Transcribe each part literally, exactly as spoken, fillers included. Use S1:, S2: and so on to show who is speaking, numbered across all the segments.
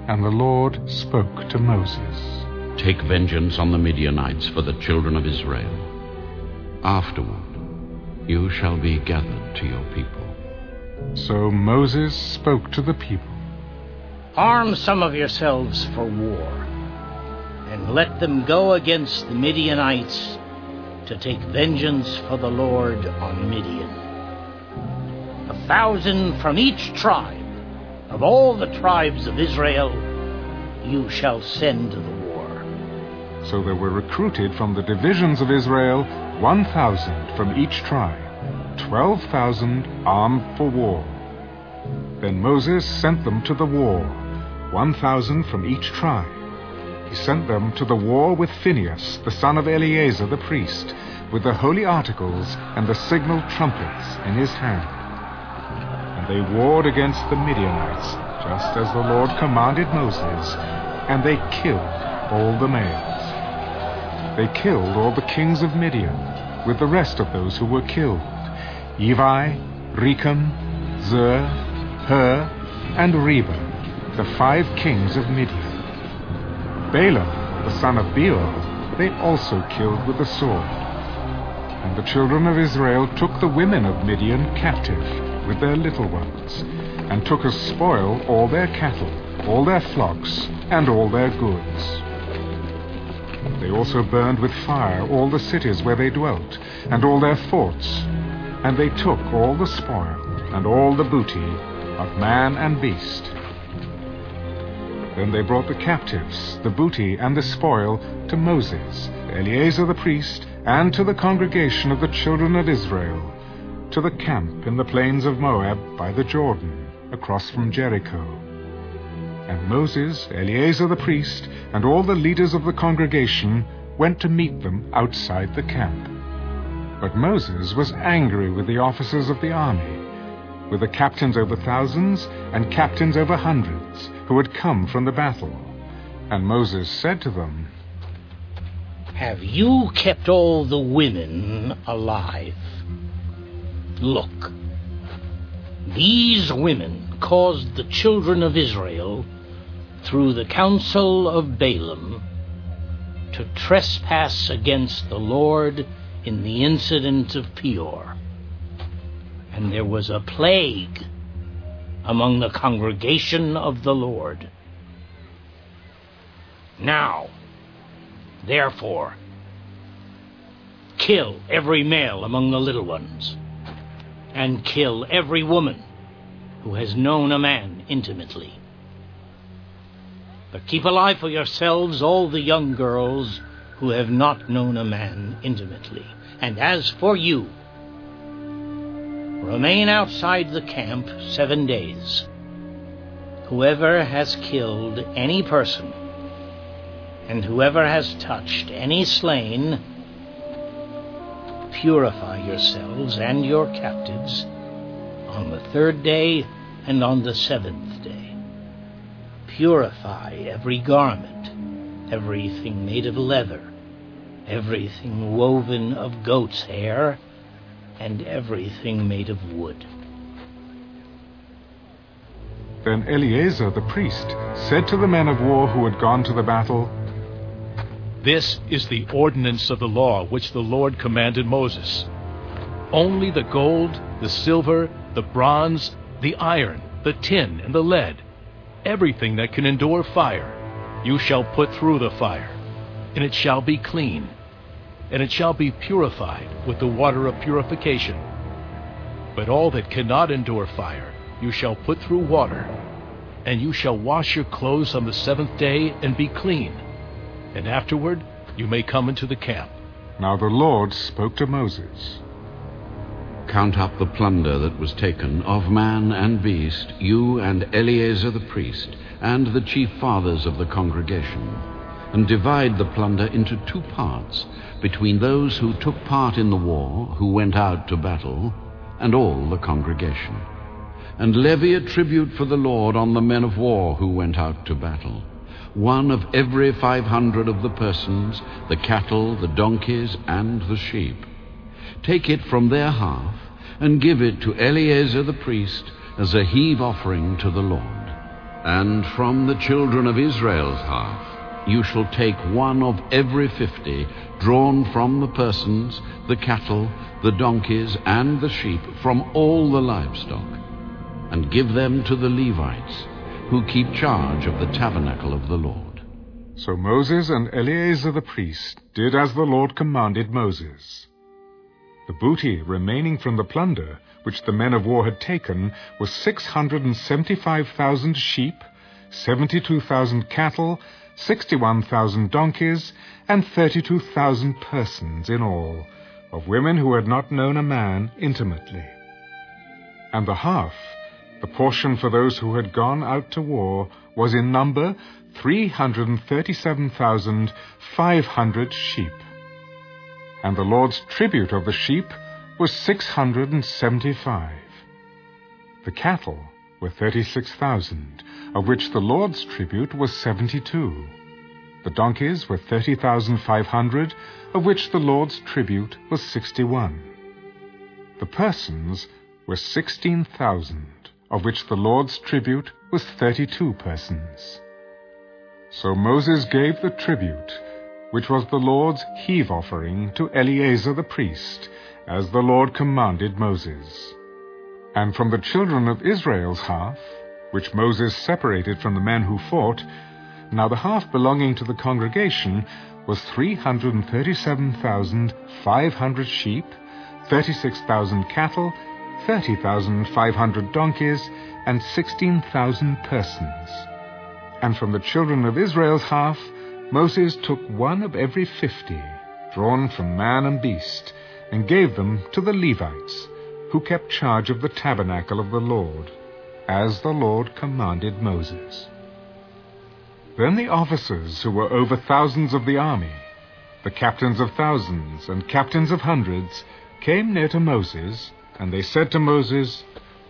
S1: And the Lord spoke to Moses.
S2: Take vengeance on the Midianites for the children of Israel. Afterward, you shall be gathered to your people.
S1: So Moses spoke to the people.
S3: Arm some of yourselves for war, and let them go against the Midianites to take vengeance for the Lord on Midian. A thousand from each tribe of all the tribes of Israel you shall send to the war.
S1: So there were recruited from the divisions of Israel one thousand from each tribe, twelve thousand armed for war. Then Moses sent them to the war, one thousand from each tribe. He sent them to the war with Phinehas, the son of Eleazar the priest, with the holy articles and the signal trumpets in his hand. And they warred against the Midianites, just as the Lord commanded Moses, and they killed all the males. They killed all the kings of Midian, with the rest of those who were killed, Evi, Rechem, Zur, Hur, and Reba, the five kings of Midian. Balaam, the son of Beor, they also killed with the sword. And the children of Israel took the women of Midian captive with their little ones, and took as spoil all their cattle, all their flocks, and all their goods. They also burned with fire all the cities where they dwelt, and all their forts, and they took all the spoil, and all the booty of man and beast. Then they brought the captives, the booty, and the spoil to Moses, Eleazar the priest, and to the congregation of the children of Israel, to the camp in the plains of Moab by the Jordan, across from Jericho. And Moses, Eleazar the priest, and all the leaders of the congregation went to meet them outside the camp. But Moses was angry with the officers of the army, with the captains over thousands and captains over hundreds, who had come from the battle. And Moses said to them,
S3: Have you kept all the women alive? Look, these women caused the children of Israel, through the counsel of Balaam, to trespass against the Lord in the incident of Peor. And there was a plague among the congregation of the Lord. Now, therefore, kill every male among the little ones, and kill every woman who has known a man intimately. But keep alive for yourselves all the young girls who have not known a man intimately. And as for you, remain outside the camp seven days. Whoever has killed any person, and whoever has touched any slain, purify yourselves and your captives on the third day and on the seventh day. Purify every garment, everything made of leather, everything woven of goat's hair, and everything made of wood.
S1: Then Eleazar the priest said to the men of war who had gone to the battle,
S4: This is the ordinance of the law which the Lord commanded Moses. Only the gold, the silver, the bronze, the iron, the tin, and the lead, everything that can endure fire, you shall put through the fire, and it shall be clean, and it shall be purified with the water of purification. But all that cannot endure fire, you shall put through water, and you shall wash your clothes on the seventh day and be clean, and afterward you may come into the camp.
S1: Now the Lord spoke to Moses.
S2: Count up the plunder that was taken of man and beast, you and Eleazar the priest, and the chief fathers of the congregation, and divide the plunder into two parts, between those who took part in the war, who went out to battle, and all the congregation. And levy a tribute for the Lord on the men of war who went out to battle, one of every five hundred of the persons, the cattle, the donkeys, and the sheep. Take it from their half, and give it to Eleazar the priest as a heave offering to the Lord. And from the children of Israel's half you shall take one of every fifty, drawn from the persons, the cattle, the donkeys, and the sheep, from all the livestock, and give them to the Levites, who keep charge of the tabernacle of the Lord.
S1: So Moses and Eleazar the priest did as the Lord commanded Moses. The booty remaining from the plunder which the men of war had taken was six hundred and seventy-five thousand sheep, seventy-two thousand cattle, sixty-one thousand donkeys, and thirty-two thousand persons in all, of women who had not known a man intimately. And the half, the portion for those who had gone out to war, was in number three hundred and thirty-seven thousand five hundred sheep. And the Lord's tribute of the sheep was six hundred and seventy-five. The cattle were thirty-six thousand, of which the Lord's tribute was seventy-two. The donkeys were thirty thousand five hundred, of which the Lord's tribute was sixty-one. The persons were sixteen thousand, of which the Lord's tribute was thirty-two persons. So Moses gave the tribute, which was the Lord's heave offering, to Eleazar the priest, as the Lord commanded Moses. And from the children of Israel's half, which Moses separated from the men who fought, now the half belonging to the congregation was three hundred and thirty-seven thousand five hundred sheep, thirty-six thousand cattle, thirty thousand five hundred donkeys, and sixteen thousand persons. And from the children of Israel's half, Moses took one of every fifty, drawn from man and beast, and gave them to the Levites, who kept charge of the tabernacle of the Lord, as the Lord commanded Moses. Then the officers who were over thousands of the army, the captains of thousands and captains of hundreds, came near to Moses, and they said to Moses,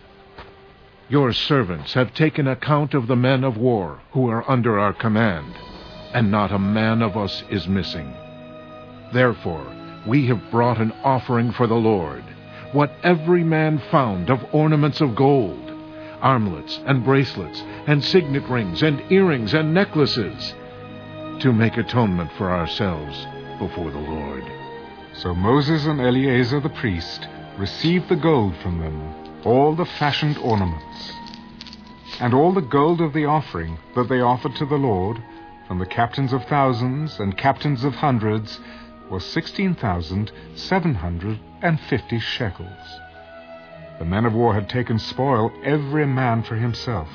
S5: Your servants have taken account of the men of war who are under our command, and not a man of us is missing. Therefore we have brought an offering for the Lord, what every man found of ornaments of gold, armlets and bracelets, and signet rings and earrings and necklaces, to make atonement for ourselves before the Lord.
S1: So Moses and Eleazar the priest received the gold from them, all the fashioned ornaments, and all the gold of the offering that they offered to the Lord, from the captains of thousands and captains of hundreds, was sixteen thousand seven hundred and fifty shekels. The men of war had taken spoil, every man for himself.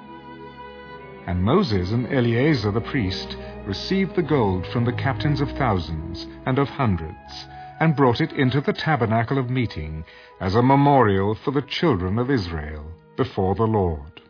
S1: And Moses and Eleazar the priest received the gold from the captains of thousands and of hundreds, and brought it into the tabernacle of meeting as a memorial for the children of Israel before the Lord.